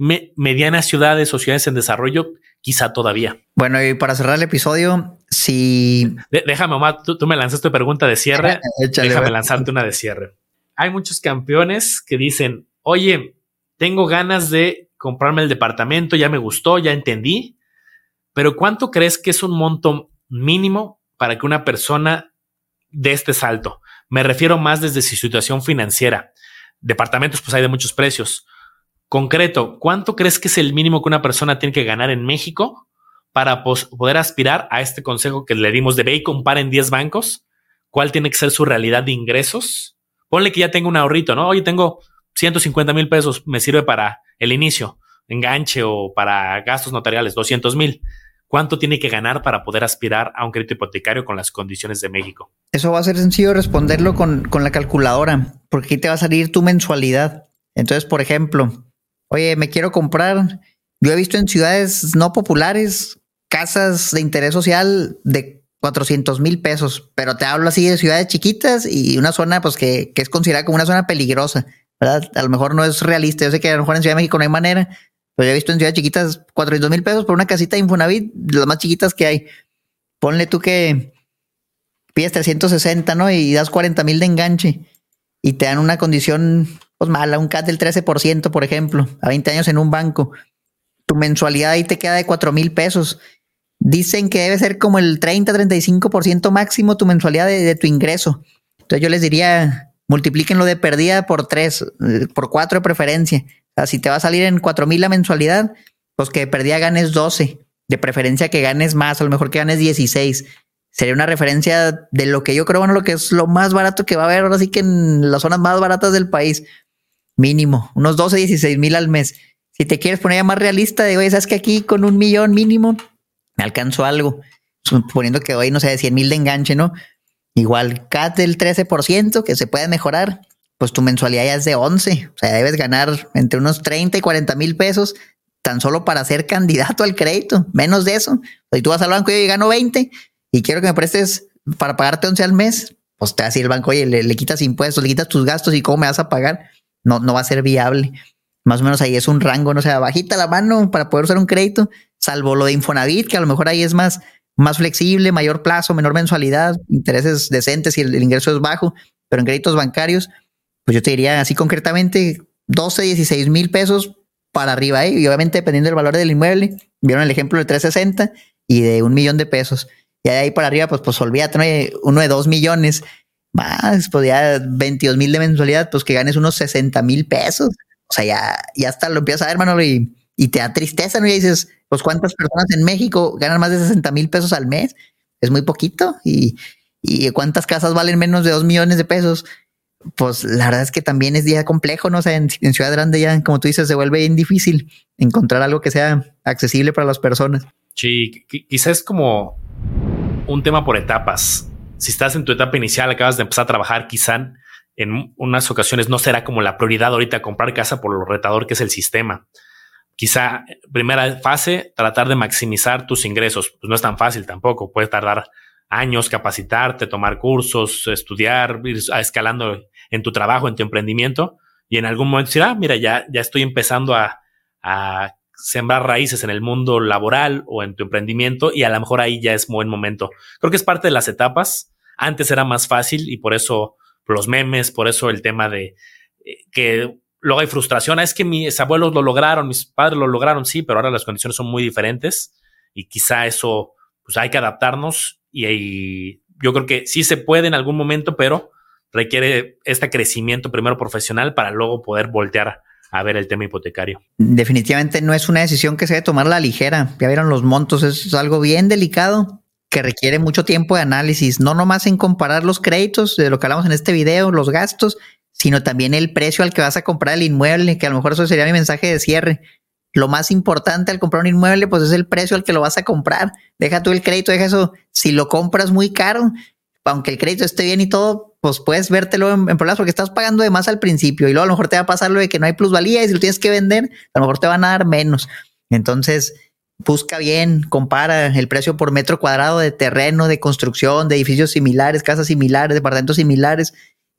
me, medianas ciudades o ciudades en desarrollo, quizá todavía. Bueno, y para cerrar el episodio, si... De, déjame, Omar, tú, tú me lanzaste pregunta de cierre. Échale, déjame bueno. lanzarte una de cierre. Hay muchos campeones que dicen, oye, tengo ganas de comprarme el departamento, ya me gustó, ya entendí, pero ¿cuánto crees que es un monto mínimo para que una persona dé este salto? Me refiero más desde su situación financiera. Departamentos, pues hay de muchos precios. Concreto, ¿cuánto crees que es el mínimo que una persona tiene que ganar en México para pos- poder aspirar a este consejo que le dimos de ve y compara en diez bancos? ¿Cuál tiene que ser su realidad de ingresos? Ponle que ya tengo un ahorrito, ¿no? Oye, tengo ciento cincuenta mil pesos, me sirve para el inicio, enganche o para gastos notariales, doscientos mil. ¿Cuánto tiene que ganar para poder aspirar a un crédito hipotecario con las condiciones de México? Eso va a ser sencillo responderlo con, con la calculadora, porque aquí te va a salir tu mensualidad. Entonces, por ejemplo, oye, me quiero comprar, yo he visto en ciudades no populares casas de interés social de cuatrocientos mil pesos, pero te hablo así de ciudades chiquitas y una zona pues que, que es considerada como una zona peligrosa, ¿verdad? A lo mejor no es realista, yo sé que a lo mejor en Ciudad de México no hay manera, pero yo he visto en ciudades chiquitas cuatrocientos mil pesos por una casita de Infonavit, de las más chiquitas que hay. Ponle tú que pides trescientos sesenta, ¿no? Y das cuarenta mil de enganche y te dan una condición pues mala, un C A T del trece por ciento, por ejemplo, a veinte años en un banco. Tu mensualidad ahí te queda de cuatro mil pesos. Dicen que debe ser como el treinta, treinta y cinco por ciento máximo tu mensualidad de, de tu ingreso. Entonces yo les diría, multiplíquenlo de perdida por tres, por cuatro de preferencia. O sea, si te va a salir en cuatro mil la mensualidad, pues que de perdida ganes doce, de preferencia que ganes más, a lo mejor que ganes dieciséis. Sería una referencia de lo que yo creo, bueno, lo que es lo más barato que va a haber ahora sí que en las zonas más baratas del país. Mínimo, unos doce, dieciséis mil al mes. Si te quieres poner ya más realista, de oye, sabes que aquí con un millón mínimo me alcanzo algo, suponiendo que hoy, no sé, cien mil de enganche, ¿no? Igual C A T del trece por ciento, que se puede mejorar, pues tu mensualidad ya es de once. O sea, debes ganar entre unos treinta y cuarenta mil pesos tan solo para ser candidato al crédito, menos de eso. Si tú vas al banco y yo gano veinte y quiero que me prestes para pagarte once al mes, pues te va a decir el banco, oye, le, le quitas impuestos, le quitas tus gastos y cómo me vas a pagar. No, no va a ser viable. Más o menos ahí es un rango, no sé, bajita la mano para poder usar un crédito, salvo lo de Infonavit, que a lo mejor ahí es más, más flexible, mayor plazo, menor mensualidad, intereses decentes y el, el ingreso es bajo, pero en créditos bancarios, pues yo te diría así concretamente doce, dieciséis mil pesos para arriba, ¿eh? Y obviamente dependiendo del valor del inmueble, vieron el ejemplo de trescientos sesenta y de un millón de pesos. Y de ahí para arriba, pues, pues olvídate, ¿no? Uno de dos millones, más, pues ya veintidós mil de mensualidad, pues que ganes unos sesenta mil pesos. O sea, ya, ya hasta lo empiezas a ver, Manolo, y, y te da tristeza, ¿no? Y dices, pues cuántas personas en México ganan más de sesenta mil pesos al mes. Es muy poquito. Y, y cuántas casas valen menos de dos millones de pesos. Pues la verdad es que también es día complejo, ¿no? O sea, en, en Ciudad Grande ya, como tú dices, se vuelve bien difícil encontrar algo que sea accesible para las personas. Sí, quizás es como un tema por etapas. Si estás en tu etapa inicial, acabas de empezar a trabajar, quizá en unas ocasiones no será como la prioridad ahorita comprar casa por lo retador que es el sistema. Quizá primera fase, tratar de maximizar tus ingresos. Pues no es tan fácil tampoco. Puede tardar años capacitarte, tomar cursos, estudiar, ir escalando en tu trabajo, en tu emprendimiento. Y en algún momento decir, ah, mira, ya, ya estoy empezando a, a sembrar raíces en el mundo laboral o en tu emprendimiento y a lo mejor ahí ya es buen momento. Creo que es parte de las etapas. Antes era más fácil y por eso los memes, por eso el tema de eh, que luego hay frustración. Es que mis abuelos lo lograron, mis padres lo lograron, sí, pero ahora las condiciones son muy diferentes y quizá eso, pues hay que adaptarnos y, y yo creo que sí se puede en algún momento, pero requiere este crecimiento primero profesional para luego poder voltear a ver el tema hipotecario. Definitivamente no es una decisión que se debe tomar a la ligera. Ya vieron los montos, es algo bien delicado que requiere mucho tiempo de análisis, no nomás en comparar los créditos de lo que hablamos en este video, los gastos, sino también el precio al que vas a comprar el inmueble, que a lo mejor eso sería mi mensaje de cierre. Lo más importante al comprar un inmueble, pues es el precio al que lo vas a comprar. Deja tú el crédito, deja eso. Si lo compras muy caro, aunque el crédito esté bien y todo, pues puedes vértelo en, en problemas porque estás pagando de más al principio y luego a lo mejor te va a pasar lo de que no hay plusvalía y si lo tienes que vender, a lo mejor te van a dar menos. Entonces, busca bien, compara el precio por metro cuadrado de terreno, de construcción, de edificios similares, casas similares, departamentos similares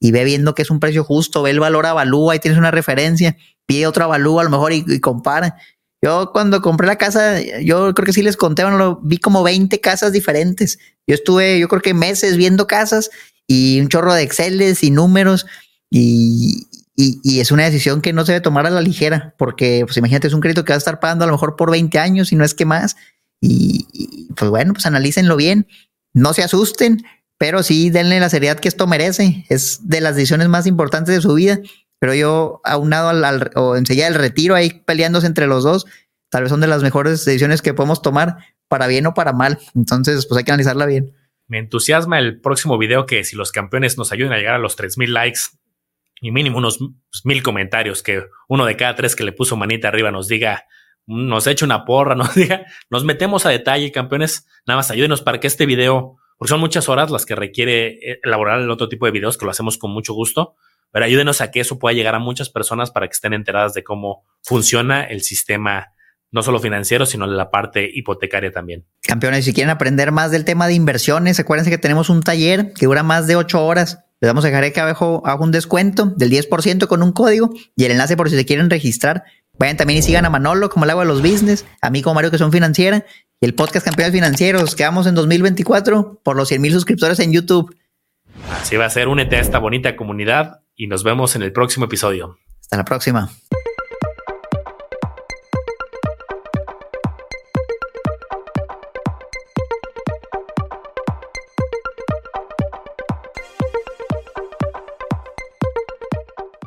y ve viendo que es un precio justo, ve el valor avalúa y tienes una referencia, pide otro avalúa a lo mejor y, y compara. Yo cuando compré la casa, yo creo que sí les conté, bueno, lo, vi como veinte casas diferentes. Yo estuve, yo creo que meses viendo casas y un chorro de Exceles y números y, y, y es una decisión que no se debe tomar a la ligera, porque pues imagínate, es un crédito que vas a estar pagando a lo mejor por veinte años y no es que más. Y, y pues bueno, pues analícenlo bien, no se asusten, pero sí denle la seriedad que esto merece. Es de las decisiones más importantes de su vida. Pero yo, aunado al, al, o enseguida el retiro, ahí peleándose entre los dos, tal vez son de las mejores decisiones que podemos tomar, para bien o para mal. Entonces, pues hay que analizarla bien. Me entusiasma el próximo video, que si los campeones nos ayudan a llegar a los tres mil likes y mínimo unos mil comentarios, que uno de cada tres que le puso manita arriba nos diga, nos eche una porra, nos diga, nos metemos a detalle, campeones, nada más ayúdenos para que este video, porque son muchas horas las que requiere elaborar el otro tipo de videos, que lo hacemos con mucho gusto, pero ayúdenos a que eso pueda llegar a muchas personas para que estén enteradas de cómo funciona el sistema, no solo financiero, sino de la parte hipotecaria también. Campeones, si quieren aprender más del tema de inversiones, acuérdense que tenemos un taller que dura más de ocho horas. Les vamos a dejar aquí abajo, abajo un descuento del diez por ciento con un código y el enlace por si se quieren registrar. Vayan también y sigan a Manolo, como el agua de los business, a mí como Mario, que son financiera, y el podcast Campeones Financieros. Quedamos en dos mil veinticuatro por los cien mil suscriptores en YouTube. Así va a ser, únete a esta bonita comunidad y nos vemos en el próximo episodio. Hasta la próxima.